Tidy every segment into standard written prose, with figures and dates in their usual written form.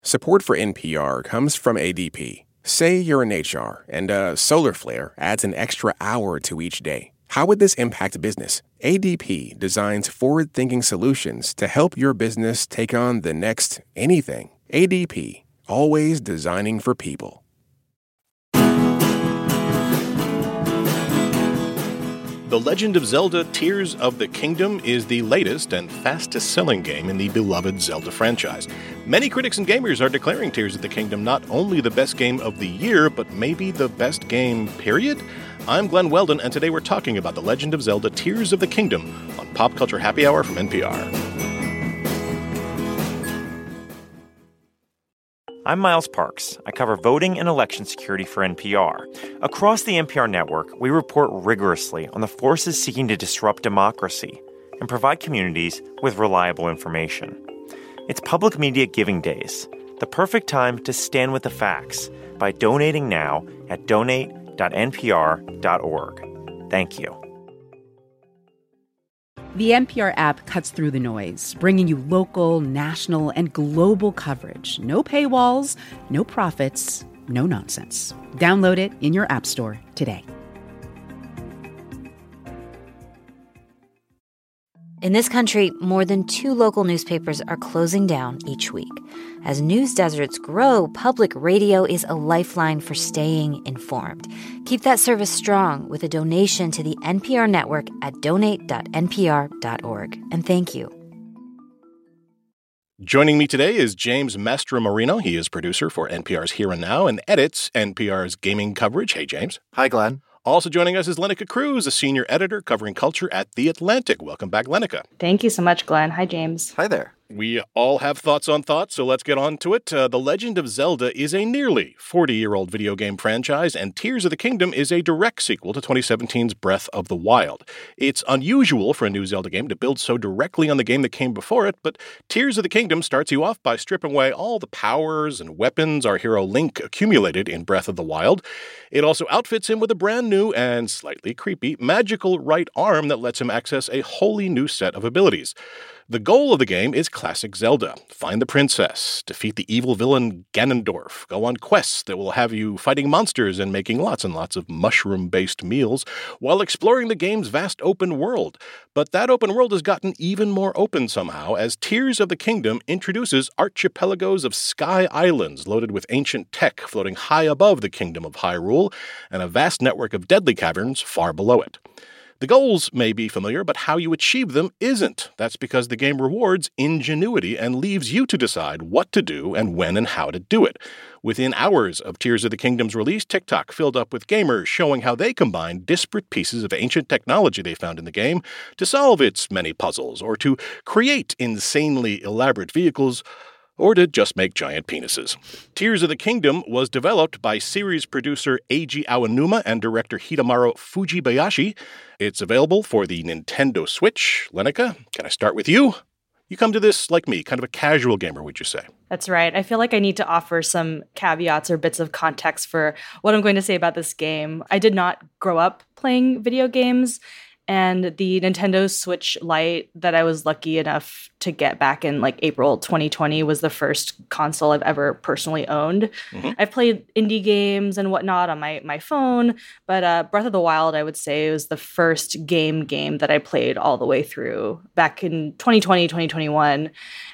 Support for NPR comes from ADP. Say you're in HR and a solar flare adds an extra hour to each day. How would this impact business? ADP designs forward-thinking solutions to help your business take on the next anything. ADP, always designing for people. The Legend of Zelda Tears of the Kingdom is the latest and fastest-selling game in the beloved Zelda franchise. Many critics and gamers are declaring Tears of the Kingdom not only the best game of the year, but maybe the best game, period? I'm Glenn Weldon, and today we're talking about The Legend of Zelda Tears of the Kingdom on Pop Culture Happy Hour from NPR. I'm Miles Parks. I cover voting and election security for NPR. Across the NPR network, we report rigorously on the forces seeking to disrupt democracy and provide communities with reliable information. It's Public Media Giving Days, the perfect time to stand with the facts by donating now at donate.npr.org. Thank you. The NPR app cuts through the noise, bringing you local, national, and global coverage. No paywalls, no profits, no nonsense. Download it in your app store today. In this country, more than 2 local newspapers are closing down each week. As news deserts grow, public radio is a lifeline for staying informed. Keep that service strong with a donation to the NPR network at donate.npr.org. And thank you. Joining me today is James Mastromarino. He is producer for NPR's Here and Now and edits NPR's gaming coverage. Hey, James. Hi, Glenn. Also joining us is Lenica Cruz, a senior editor covering culture at The Atlantic. Welcome back, Lenica. Thank you so much, Glenn. Hi, James. Hi there. We all have thoughts on thoughts, so let's get on to it. The Legend of Zelda is a nearly 40-year-old video game franchise, and Tears of the Kingdom is a direct sequel to 2017's Breath of the Wild. It's unusual for a new Zelda game to build so directly on the game that came before it, but Tears of the Kingdom starts you off by stripping away all the powers and weapons our hero Link accumulated in Breath of the Wild. It also outfits him with a brand new and slightly creepy magical right arm that lets him access a wholly new set of abilities. The goal of the game is classic Zelda. Find the princess, defeat the evil villain Ganondorf, go on quests that will have you fighting monsters and making lots and lots of mushroom-based meals while exploring the game's vast open world. But that open world has gotten even more open somehow as Tears of the Kingdom introduces archipelagos of sky islands loaded with ancient tech floating high above the Kingdom of Hyrule and a vast network of deadly caverns far below it. The goals may be familiar, but how you achieve them isn't. That's because the game rewards ingenuity and leaves you to decide what to do and when and how to do it. Within hours of Tears of the Kingdom's release, TikTok filled up with gamers showing how they combine disparate pieces of ancient technology they found in the game to solve its many puzzles, or to create insanely elaborate vehicles, or to just make giant penises. Tears of the Kingdom was developed by series producer Eiji Aonuma and director Hidemaru Fujibayashi. It's available for the Nintendo Switch. Lenica, can I start with you? You come to this like me, kind of a casual gamer, would you say? That's right. I feel like I need to offer some caveats or bits of context for what I'm going to say about this game. I did not grow up playing video games, and the Nintendo Switch Lite that I was lucky enough to get back in like April 2020 was the first console I've ever personally owned. Mm-hmm. I've played indie games and whatnot on my phone, but Breath of the Wild, I would say, was the first game that I played all the way through back in 2020, 2021.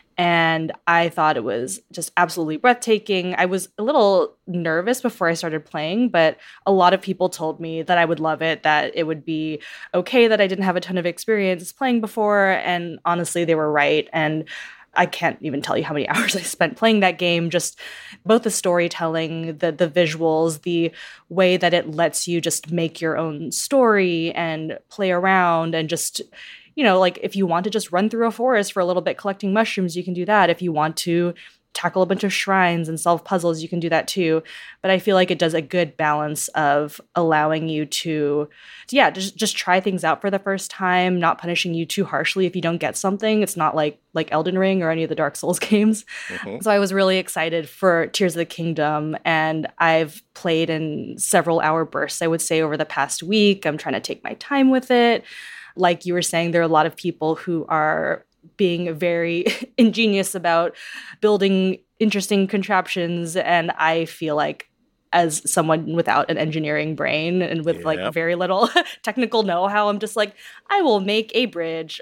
And I thought it was just absolutely breathtaking. I was a little nervous before I started playing, but a lot of people told me that I would love it, that it would be okay, that I didn't have a ton of experience playing before. And honestly, they were right. And I can't even tell you how many hours I spent playing that game. Just both the storytelling, the visuals, the way that it lets you just make your own story and play around and just... You know, like if you want to just run through a forest for a little bit collecting mushrooms, you can do that. If you want to tackle a bunch of shrines and solve puzzles, you can do that too. But I feel like it does a good balance of allowing you to just try things out for the first time, not punishing you too harshly if you don't get something. It's not like Elden Ring or any of the Dark Souls games. Mm-hmm. So I was really excited for Tears of the Kingdom, and I've played in several hour bursts, I would say, over the past week. I'm trying to take my time with it. Like you were saying, there are a lot of people who are being very ingenious about building interesting contraptions. And I feel like, as someone without an engineering brain and with like very little technical know-how, I'm just like, I will make a bridge.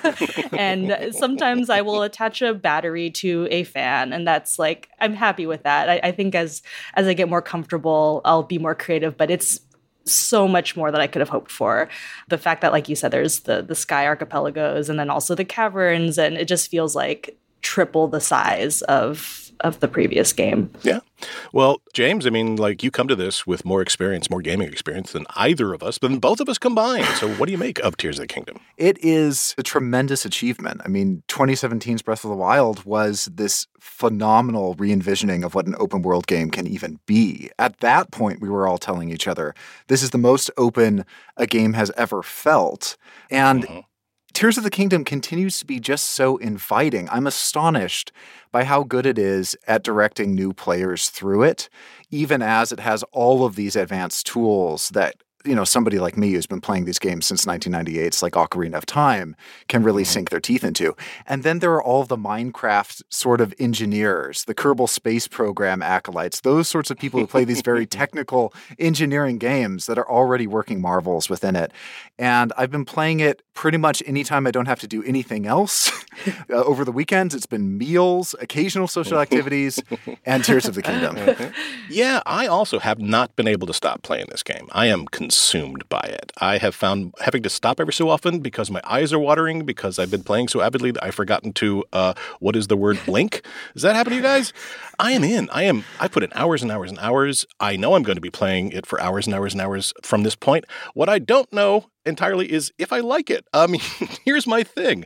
And sometimes I will attach a battery to a fan. And that's like, I'm happy with that. I think as I get more comfortable, I'll be more creative, but it's so much more that I could have hoped for. The fact that, like you said, there's the sky archipelagos and then also the caverns, and it just feels like triple the size of the previous game. Yeah. Well, James, I mean, like, you come to this with more experience, more gaming experience than either of us, but then both of us combined. So what do you make of Tears of the Kingdom? It is a tremendous achievement. I mean, 2017's Breath of the Wild was this phenomenal re-envisioning of what an open world game can even be. At that point, we were all telling each other, this is the most open a game has ever felt. And Tears of the Kingdom continues to be just so inviting. I'm astonished by how good it is at directing new players through it, even as it has all of these advanced tools that, you know, somebody like me who's been playing these games since 1998, it's like Ocarina of Time, can really sink their teeth into. And then there are all of the Minecraft sort of engineers, the Kerbal Space Program acolytes, those sorts of people who play these very technical engineering games that are already working marvels within it. And I've been playing it pretty much anytime I don't have to do anything else. Over the weekends, it's been meals, occasional social activities, and Tears of the Kingdom. Yeah, I also have not been able to stop playing this game. I am consumed by it. I have found having to stop every so often because my eyes are watering because I've been playing so avidly that I've forgotten to, what is the word, blink? Does that happen to you guys? I am in. I put in hours and hours and hours. I know I'm going to be playing it for hours and hours and hours from this point. What I don't know entirely is if I like it. I mean, here's my thing.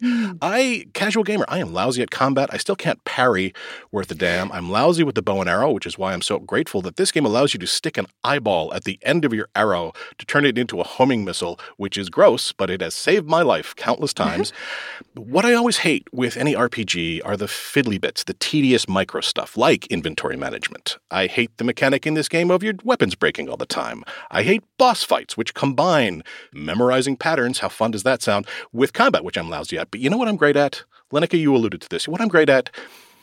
Casual gamer, I am lousy at combat. I still can't parry worth a damn. I'm lousy with the bow and arrow, which is why I'm so grateful that this game allows you to stick an eyeball at the end of your arrow to turn it into a homing missile, which is gross, but it has saved my life countless times. What I always hate with any RPG are the fiddly bits, the tedious micro stuff, like inventory management. I hate the mechanic in this game of your weapons breaking all the time. I hate boss fights, which combine memorizing patterns, how fun does that sound, with combat, which I'm lousy at. But you know what I'm great at? Lenica, you alluded to this. What I'm great at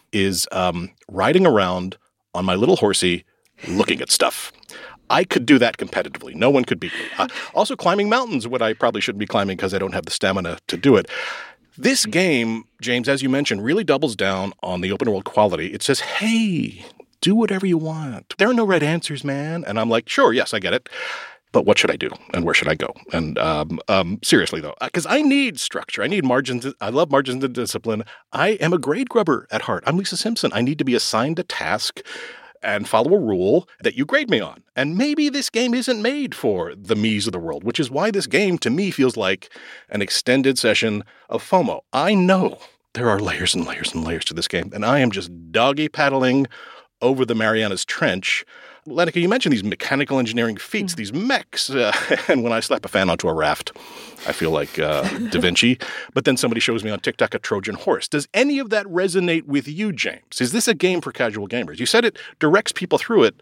is riding around on my little horsey looking at stuff. I could do that competitively. No one could beat me. Also, climbing mountains, what I probably shouldn't be climbing because I don't have the stamina to do it. This game, James, as you mentioned, really doubles down on the open world quality. It says, hey, do whatever you want. There are no right answers, man. And I'm like, sure, yes, I get it. But what should I do? And where should I go? And seriously, though, because I need structure. I need margins. I love margins of discipline. I am a grade grubber at heart. I'm Lisa Simpson. I need to be assigned a task and follow a rule that you grade me on. And maybe this game isn't made for the me's of the world, which is why this game, to me, feels like an extended session of FOMO. I know there are layers and layers and layers to this game, and I am just doggy paddling over the Marianas Trench. Lenica, you mentioned these mechanical engineering feats, these mechs, and when I slap a fan onto a raft, I feel like Da Vinci. But then somebody shows me on TikTok a Trojan horse. Does any of that resonate with you, James? Is this a game for casual gamers? You said it directs people through it.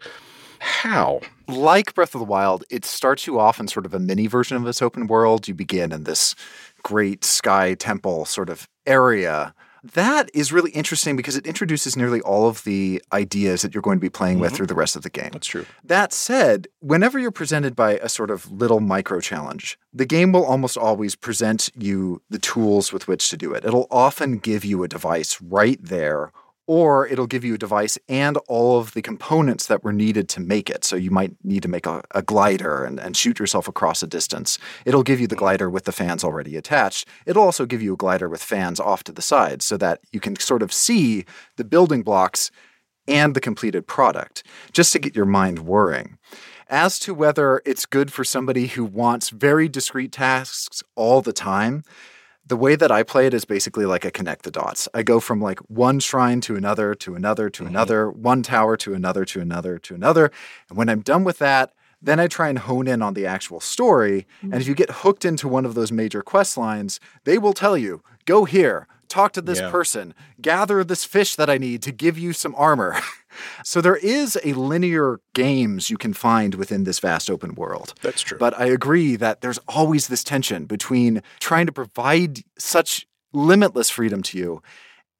How? Like Breath of the Wild, it starts you off in sort of a mini version of this open world. You begin in this great sky temple sort of area. That is really interesting because it introduces nearly all of the ideas that you're going to be playing with through the rest of the game. That's true. That said, whenever you're presented by a sort of little micro challenge, the game will almost always present you the tools with which to do it. It'll often give you a device right there, or it'll give you a device and all of the components that were needed to make it. So you might need to make a glider and shoot yourself across a distance. It'll give you the glider with the fans already attached. It'll also give you a glider with fans off to the side so that you can sort of see the building blocks and the completed product, just to get your mind whirring. As to whether it's good for somebody who wants very discrete tasks all the time, the way that I play it is basically like a connect the dots. I go from like one shrine to another, to another, to another, one tower to another, to another, to another. And when I'm done with that, then I try and hone in on the actual story. And if you get hooked into one of those major quest lines, they will tell you, go here, talk to this person, gather this fish that I need to give you some armor. So there is a linear games you can find within this vast open world. That's true. But I agree that there's always this tension between trying to provide such limitless freedom to you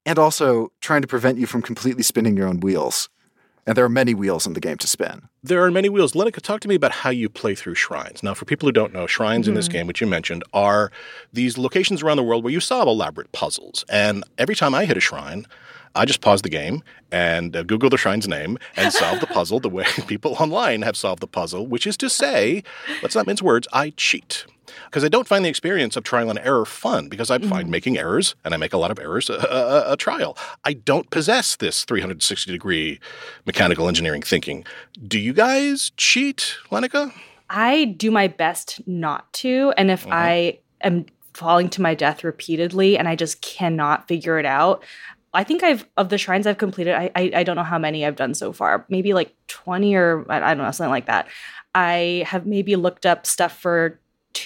and also trying to prevent you from completely spinning your own wheels. And there are many wheels in the game to spin. There are many wheels. Lennica, talk to me about how you play through shrines. Now, for people who don't know, shrines in this game, which you mentioned, are these locations around the world where you solve elaborate puzzles. And every time I hit a shrine, I just pause the game and Google the shrine's name and solve the puzzle the way people online have solved the puzzle, which is to say, let's not mince words, I cheat. Because I don't find the experience of trial and error fun, because I find making errors, and I make a lot of errors, a trial. I don't possess this 360-degree mechanical engineering thinking. Do you guys cheat, Lennica? I do my best not to. And if I am falling to my death repeatedly and I just cannot figure it out, I think of the shrines I've completed, I don't know how many I've done so far, maybe like 20 or I don't know, something like that. I have maybe looked up stuff for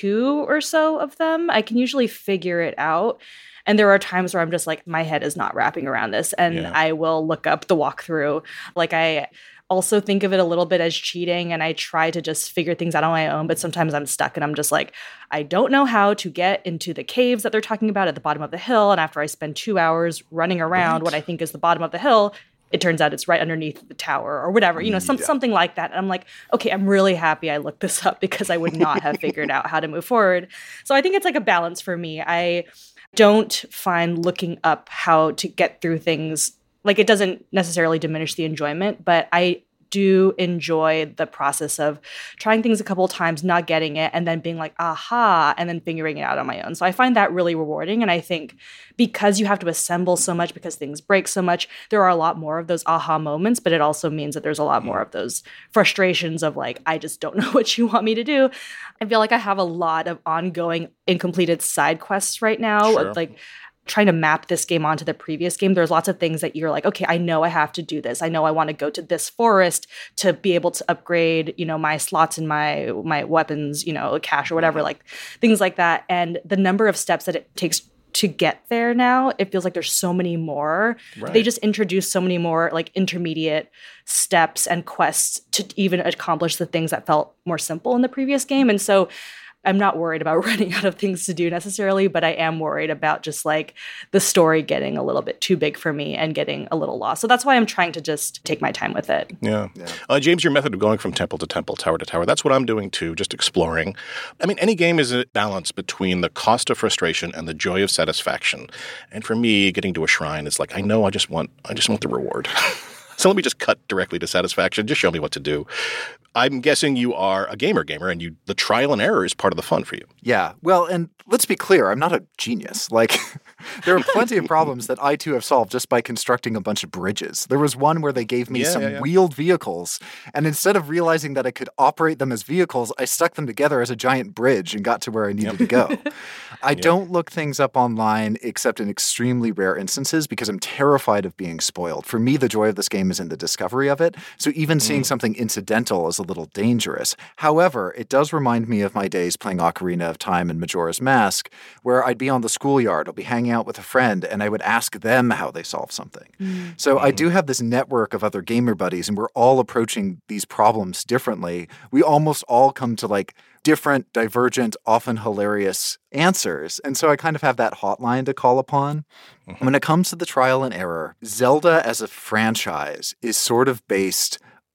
2 or so of them. I can usually figure it out. And there are times where I'm just like, my head is not wrapping around this. And I will look up the walkthrough. Like I also think of it a little bit as cheating, and I try to just figure things out on my own. But sometimes I'm stuck and I'm just like, I don't know how to get into the caves that they're talking about at the bottom of the hill. And after I spend 2 hours running around what I think is the bottom of the hill, it turns out it's right underneath the tower or whatever, something like that. And I'm like, okay, I'm really happy I looked this up because I would not have figured out how to move forward. So I think it's like a balance for me. I don't find looking up how to get through things, like it doesn't necessarily diminish the enjoyment, but I do enjoy the process of trying things a couple of times, not getting it, and then being like, aha, and then figuring it out on my own. So I find that really rewarding. And I think because you have to assemble so much, because things break so much, there are a lot more of those aha moments, but it also means that there's a lot more of those frustrations of like, I just don't know what you want me to do. I feel like I have a lot of ongoing incompleted side quests right now. Sure. Like trying to map this game onto the previous game, there's lots of things that you're like, okay, I know I have to do this. I know I want to go to this forest to be able to upgrade, my slots in my weapons, cache or whatever, like things like that. And the number of steps that it takes to get there now, it feels like there's so many more. Right. They just introduced so many more like intermediate steps and quests to even accomplish the things that felt more simple in the previous game. And so I'm not worried about running out of things to do necessarily, but I am worried about just like the story getting a little bit too big for me and getting a little lost. So that's why I'm trying to just take my time with it. Yeah. James, your method of going from temple to temple, tower to tower, that's what I'm doing too, just exploring. I mean, any game is a balance between the cost of frustration and the joy of satisfaction. And for me, getting to a shrine is like, I know I just want the reward. So let me just cut directly to satisfaction. Just show me what to do. I'm guessing you are a gamer, and the trial and error is part of the fun for you. Yeah. Well, and let's be clear, I'm not a genius. Like, there are plenty of problems that I too have solved just by constructing a bunch of bridges. There was one where they gave me some wheeled vehicles, and instead of realizing that I could operate them as vehicles, I stuck them together as a giant bridge and got to where I needed to go. I don't look things up online except in extremely rare instances because I'm terrified of being spoiled. For me, the joy of this game is in the discovery of it, so even seeing something incidental is a little dangerous. However, it does remind me of my days playing Ocarina of Time and Majora's Mask, where I'd be on the schoolyard, I'll be hanging out with a friend, and I would ask them how they solve something. So I do have this network of other gamer buddies, and we're all approaching these problems differently. We almost all come to like different, divergent, often hilarious answers. And so I kind of have that hotline to call upon. When it comes to the trial and error, Zelda as a franchise is sort of based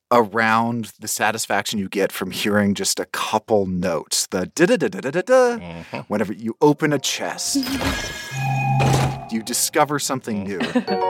around the satisfaction you get from hearing just a couple notes. The da-da-da-da-da-da. Whenever you open a chest, you discover something new.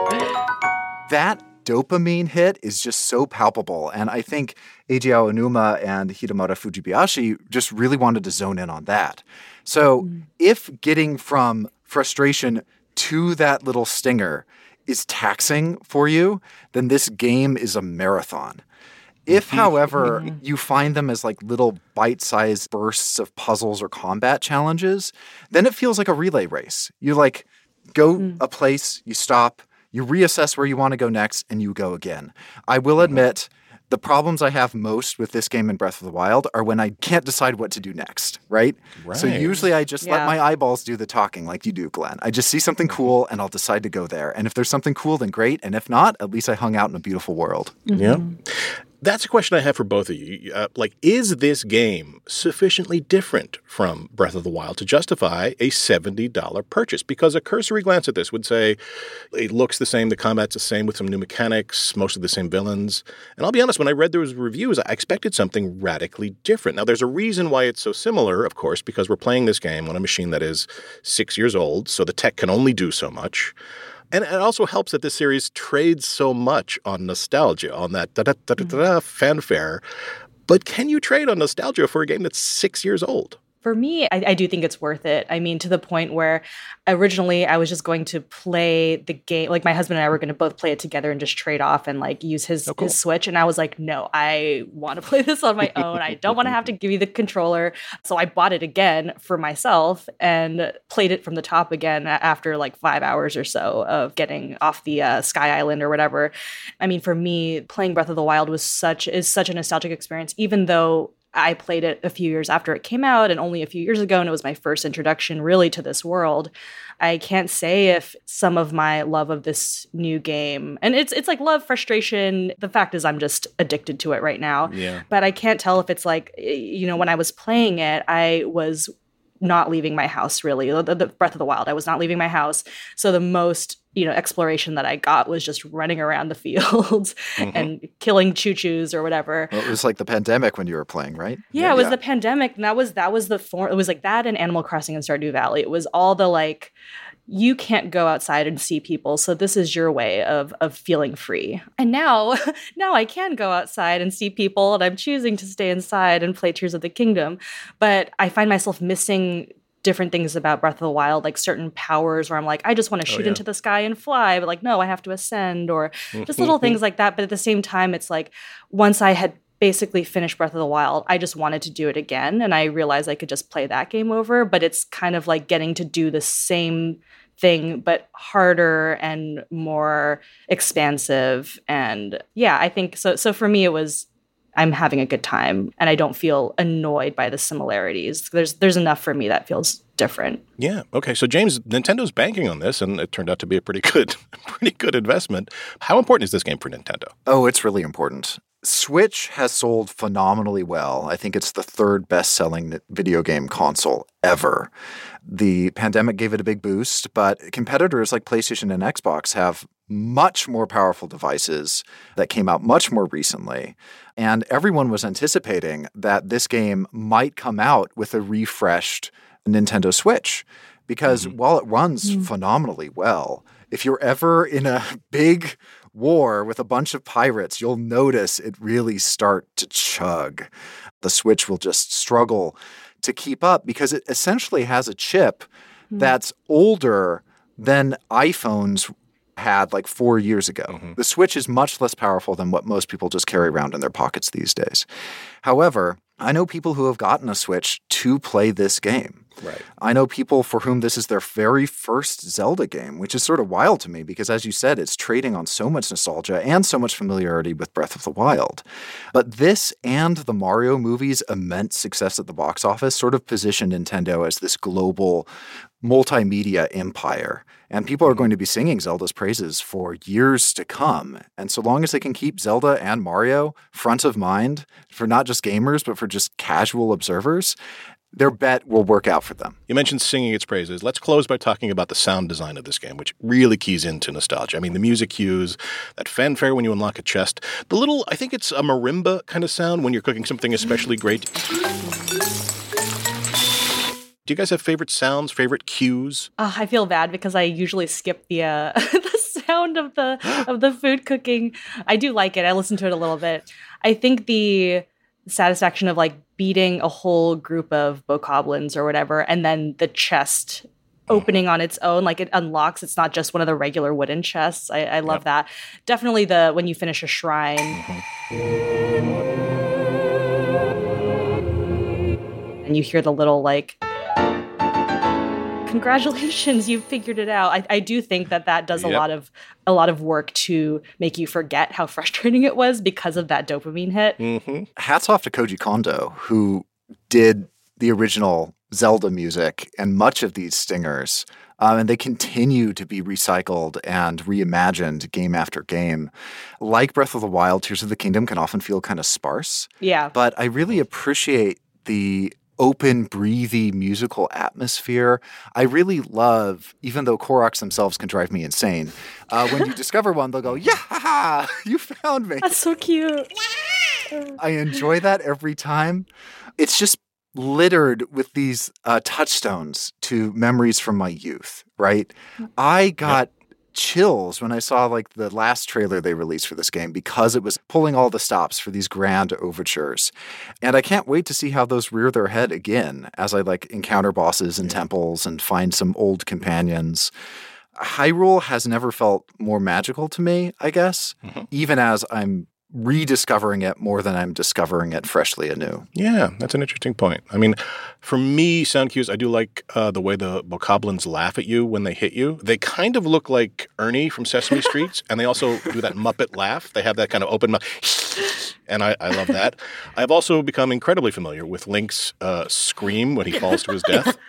That dopamine hit is just so palpable. And I think Eiji Aonuma and Hidemura Fujibayashi just really wanted to zone in on that. So if getting from frustration to that little stinger is taxing for you, then this game is a marathon. If, however, you find them as like little bite-sized bursts of puzzles or combat challenges, then it feels like a relay race. You like go a place, you stop, you reassess where you want to go next, and you go again. I will admit, the problems I have most with this game in Breath of the Wild are when I can't decide what to do next, right? So usually I just let my eyeballs do the talking like you do, Glenn. I just see something cool and I'll decide to go there. And if there's something cool, then great. And if not, at least I hung out in a beautiful world. Yeah. That's a question I have for both of you. Is this game sufficiently different from Breath of the Wild to justify a $70 purchase? Because a cursory glance at this would say it looks the same, the combat's the same with some new mechanics, mostly the same villains. And I'll be honest, when I read those reviews, I expected something radically different. Now, there's a reason why it's so similar, of course, because we're playing this game on a machine that is 6 years old, so the tech can only do so much. And it also helps that this series trades so much on nostalgia, on that fanfare. But can you trade on nostalgia for a game that's 6 years old? For me, I do think it's worth it. I mean, to the point where originally I was just going to play the game. Like, my husband and I were going to both play it together and just trade off and like use his Switch. And I was like, no, I want to play this on my own. I don't want to have to give you the controller. So I bought it again for myself and played it from the top again after like 5 hours or so of getting off the Sky Island or whatever. I mean, for me, playing Breath of the Wild is such a nostalgic experience, even though I played it a few years after it came out and only a few years ago, and it was my first introduction really to this world. I can't say if some of my love of this new game, and it's like love, frustration. The fact is I'm just addicted to it right now. Yeah. But I can't tell if it's like, when I was playing it, I was not leaving my house, really. The Breath of the Wild, I was not leaving my house. So the most exploration that I got was just running around the fields and killing choo-choos or whatever. Well, it was like the pandemic when you were playing, right? Yeah, it was the pandemic, and that was the form. It was like that and Animal Crossing and Stardew Valley. It was all the like, you can't go outside and see people, so this is your way of feeling free. And now I can go outside and see people, and I'm choosing to stay inside and play Tears of the Kingdom. But I find myself missing different things about Breath of the Wild, like certain powers where I'm like, I just want to shoot into the sky and fly, but like, no, I have to ascend, or just little things like that. But at the same time, it's like, once I had basically finished Breath of the Wild, I just wanted to do it again. And I realized I could just play that game over, but it's kind of like getting to do the same thing, but harder and more expansive. And yeah, I think so. So for me, it was, I'm having a good time and I don't feel annoyed by the similarities. There's enough for me that feels different. Yeah. Okay. So James, Nintendo's banking on this, and it turned out to be a pretty good investment. How important is this game for Nintendo? Oh, it's really important. Switch has sold phenomenally well. I think it's the third best-selling video game console ever. The pandemic gave it a big boost, but competitors like PlayStation and Xbox have much more powerful devices that came out much more recently. And everyone was anticipating that this game might come out with a refreshed Nintendo Switch, because while it runs phenomenally well, if you're ever in a big war with a bunch of pirates, you'll notice it really start to chug. The Switch will just struggle to keep up because it essentially has a chip that's older than iPhones had like 4 years ago. The Switch is much less powerful than what most people just carry around in their pockets these days. However, I know people who have gotten a Switch to play this game. Right. I know people for whom this is their very first Zelda game, which is sort of wild to me because, as you said, it's trading on so much nostalgia and so much familiarity with Breath of the Wild. But this and the Mario movies' immense success at the box office sort of positioned Nintendo as this global multimedia empire. And people are going to be singing Zelda's praises for years to come. And so long as they can keep Zelda and Mario front of mind for not just gamers, but for just casual observers, their bet will work out for them. You mentioned singing its praises. Let's close by talking about the sound design of this game, which really keys into nostalgia. I mean, the music cues, that fanfare when you unlock a chest, the little, I think it's a marimba kind of sound when you're cooking something especially great. Do you guys have favorite sounds, favorite cues? I feel bad because I usually skip the the sound of the food cooking. I do like it. I listen to it a little bit. I think the satisfaction of like beating a whole group of bokoblins or whatever, and then the chest opening on its own, like it unlocks. It's not just one of the regular wooden chests. I love that. Definitely when you finish a shrine. And you hear the little like, congratulations, you've figured it out. I do think that does a lot of work to make you forget how frustrating it was because of that dopamine hit. Hats off to Koji Kondo, who did the original Zelda music and much of these stingers. And they continue to be recycled and reimagined game after game. Like Breath of the Wild, Tears of the Kingdom can often feel kind of sparse. Yeah. But I really appreciate the open, breathy musical atmosphere. I really love, even though Koroks themselves can drive me insane, when you discover one, they'll go, yeah, you found me. That's so cute. I enjoy that every time. It's just littered with these touchstones to memories from my youth, right? I got chills when I saw like the last trailer they released for this game because it was pulling all the stops for these grand overtures. And I can't wait to see how those rear their head again as I like encounter bosses and temples and find some old companions. Hyrule has never felt more magical to me, I guess, even as I'm rediscovering it more than I'm discovering it freshly anew. Yeah, that's an interesting point. I mean, for me, sound cues, I do like the way the bokoblins laugh at you when they hit you. They kind of look like Ernie from Sesame Street, and they also do that Muppet laugh. They have that kind of open mouth, and I love that. I've also become incredibly familiar with Link's scream when he falls to his death.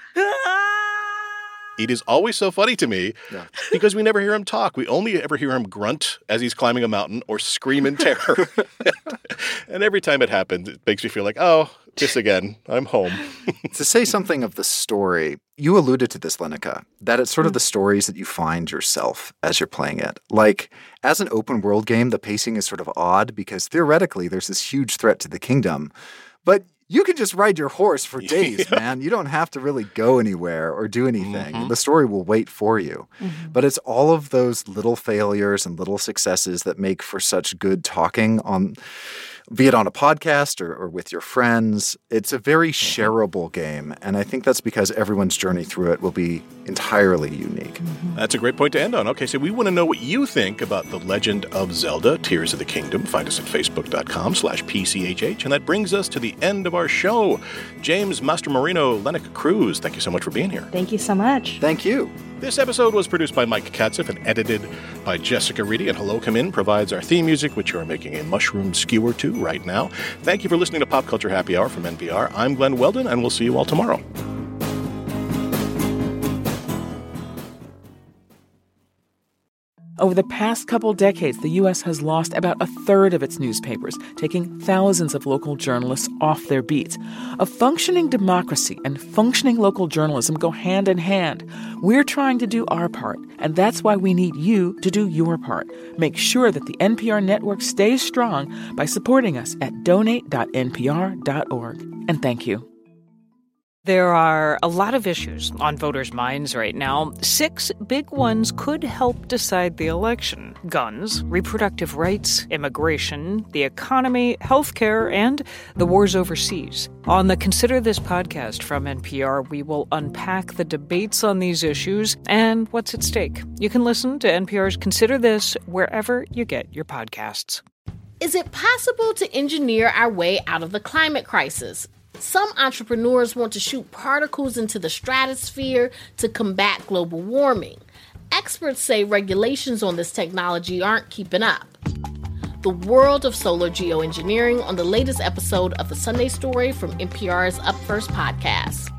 It is always so funny to me because we never hear him talk. We only ever hear him grunt as he's climbing a mountain or scream in terror. And every time it happens, it makes me feel like, oh, this again. I'm home. To say something of the story, you alluded to this, Lenica, that it's sort of the stories that you find yourself as you're playing it. Like, as an open world game, the pacing is sort of odd because theoretically there's this huge threat to the kingdom. But you can just ride your horse for days, man. You don't have to really go anywhere or do anything. The story will wait for you. But it's all of those little failures and little successes that make for such good talking on, be it on a podcast or with your friends. It's a very shareable game. And I think that's because everyone's journey through it will be entirely unique. That's a great point to end on. Okay, so we want to know what you think about The Legend of Zelda, Tears of the Kingdom. Find us at facebook.com/PCHH. And that brings us to the end of our show. James Master Marino, Lenica Cruz, thank you so much for being here. Thank you so much. Thank you. This episode was produced by Mike Katzeff and edited by Jessica Reedy. And Hello Come In provides our theme music, which you are making a mushroom skewer to right now. Thank you for listening to Pop Culture Happy Hour from NPR. I'm Glenn Weldon, and we'll see you all tomorrow. Over the past couple decades, the U.S. has lost about a third of its newspapers, taking thousands of local journalists off their beats. A functioning democracy and functioning local journalism go hand in hand. We're trying to do our part, and that's why we need you to do your part. Make sure that the NPR network stays strong by supporting us at donate.npr.org. And thank you. There are a lot of issues on voters' minds right now. 6 big ones could help decide the election: guns, reproductive rights, immigration, the economy, healthcare, and the wars overseas. On the Consider This podcast from NPR, we will unpack the debates on these issues and what's at stake. You can listen to NPR's Consider This wherever you get your podcasts. Is it possible to engineer our way out of the climate crisis? Some entrepreneurs want to shoot particles into the stratosphere to combat global warming. Experts say regulations on this technology aren't keeping up. The world of solar geoengineering on the latest episode of The Sunday Story from NPR's Up First podcast.